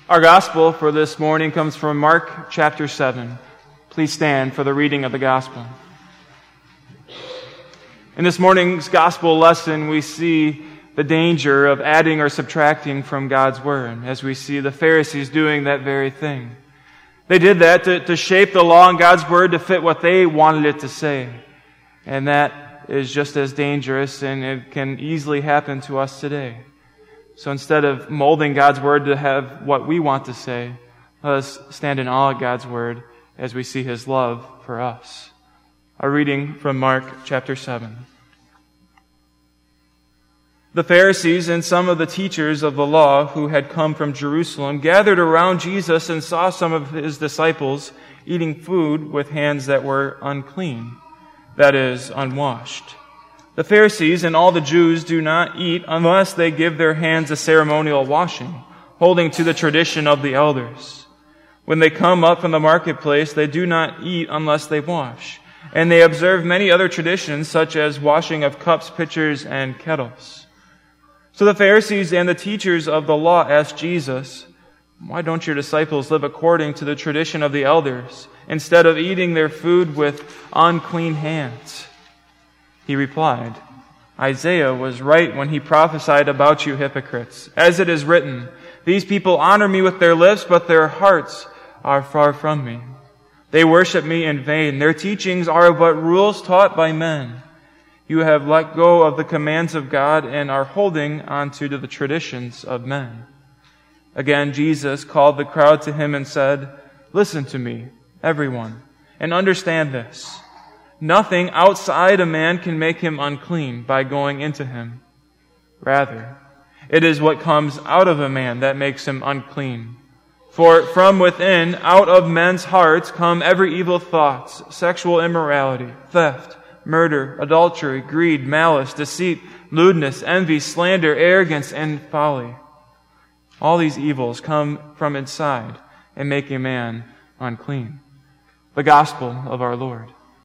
Our gospel for this morning comes from Mark chapter 7. Please stand for the reading of the gospel. In this morning's gospel lesson, we see the danger of adding or subtracting from God's word, as we see the Pharisees doing that very thing. They did that to shape the law and God's word to fit what they wanted it to say. And that is just as dangerous, and it can easily happen to us today. So instead of molding God's word to have what we want to say, let us stand in awe of God's word as we see His love for us. A reading from Mark chapter 7. The Pharisees and some of the teachers of the law who had come from Jerusalem gathered around Jesus and saw some of His disciples eating food with hands that were unclean, that is, unwashed. The Pharisees and all the Jews do not eat unless they give their hands a ceremonial washing, holding to the tradition of the elders. When they come up from the marketplace, they do not eat unless they wash. And they observe many other traditions, such as washing of cups, pitchers, and kettles. So the Pharisees and the teachers of the law asked Jesus, "Why don't your disciples live according to the tradition of the elders, instead of eating their food with unclean hands?" He replied, "Isaiah was right when he prophesied about you hypocrites. As it is written, 'These people honor me with their lips, but their hearts are far from me. They worship me in vain. Their teachings are but rules taught by men. You have let go of the commands of God and are holding on to the traditions of men.'" Again, Jesus called the crowd to Him and said, "Listen to me, everyone, and understand this. Nothing outside a man can make him unclean by going into him. Rather, it is what comes out of a man that makes him unclean. For from within, out of men's hearts, come every evil thoughts, sexual immorality, theft, murder, adultery, greed, malice, deceit, lewdness, envy, slander, arrogance, and folly. All these evils come from inside and make a man unclean." The Gospel of our Lord.